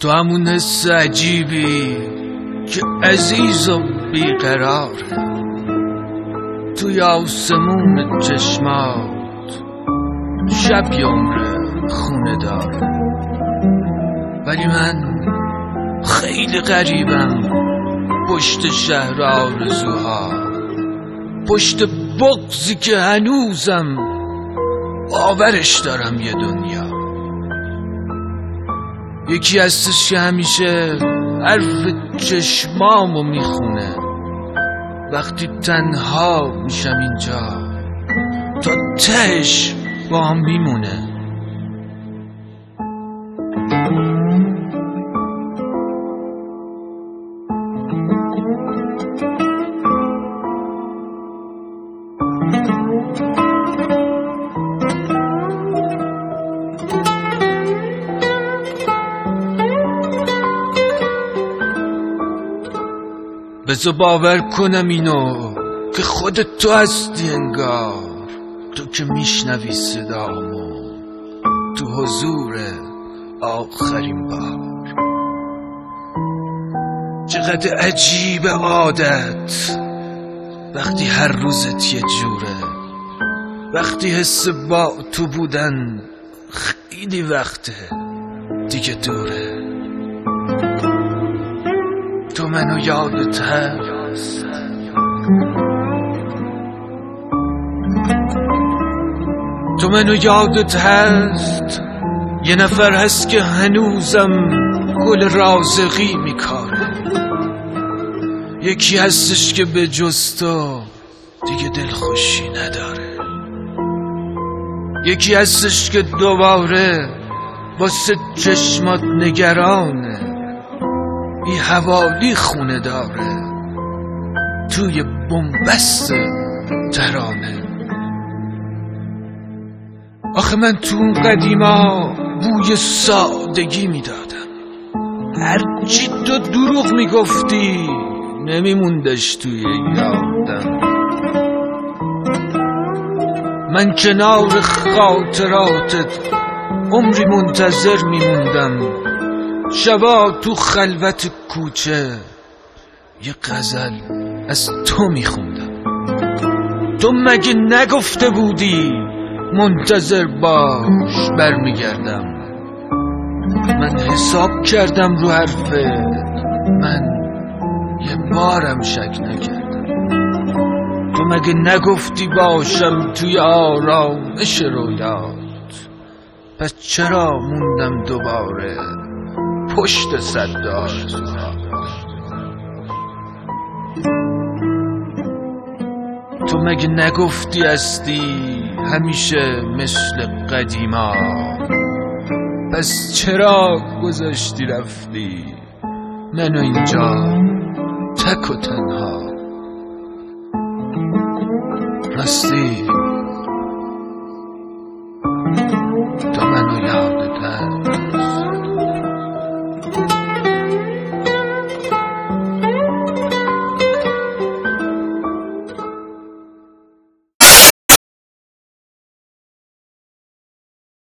تو همون حس عجیبی که عزیز و بیقراره، توی آسمون چشمات شب یمره خونه داره. ولی من خیلی غریبم پشت شهر آرزوها، پشت بغضی که هنوزم باورش دارم یه دنیا. یکی هستش که همیشه حرف چشمامو میخونه وقتی تنها میشم اینجا، تا تهش با هم میمونه. بذار باور کنم اینو که خودت تو هستی انگار، تو که میشنوی صدامو تو حضور آخرین بار. چقدر عجیب عادت وقتی هر روزت یه جوره، وقتی حس با تو بودن خیلی وقته دیگه دوره. تو منو یادت هست، تو منو یادت هست، یه نفر هست که هنوزم گل رازقی میکاره. یکی هستش که به جز تو دیگه دلخوشی نداره. یکی هستش که دوباره واسه چشمات نگرانه، بی حوالی خونه داره توی بنبست ترانه. آخه من تو اون قدیما بوی سادگی میدادم، هرچی تو دروغ میگفتی نمیموندش توی یادم. من کنار خاطراتت عمری منتظر میموندم، شبا تو خلوت کوچه یه غزل از تو میخوندم. تو مگه نگفته بودی منتظر باش برمیگردم؟ من حساب کردم رو حرفت، من یه بارم شک نکردم. تو مگه نگفتی باشم توی آرامش رویات؟ پس چرا موندم دوباره پشت صدار؟ تو مگه نگفتی هستی همیشه مثل قدیما؟ پس چرا گذاشتی رفتی منو اینجا تک و تنها؟ راستی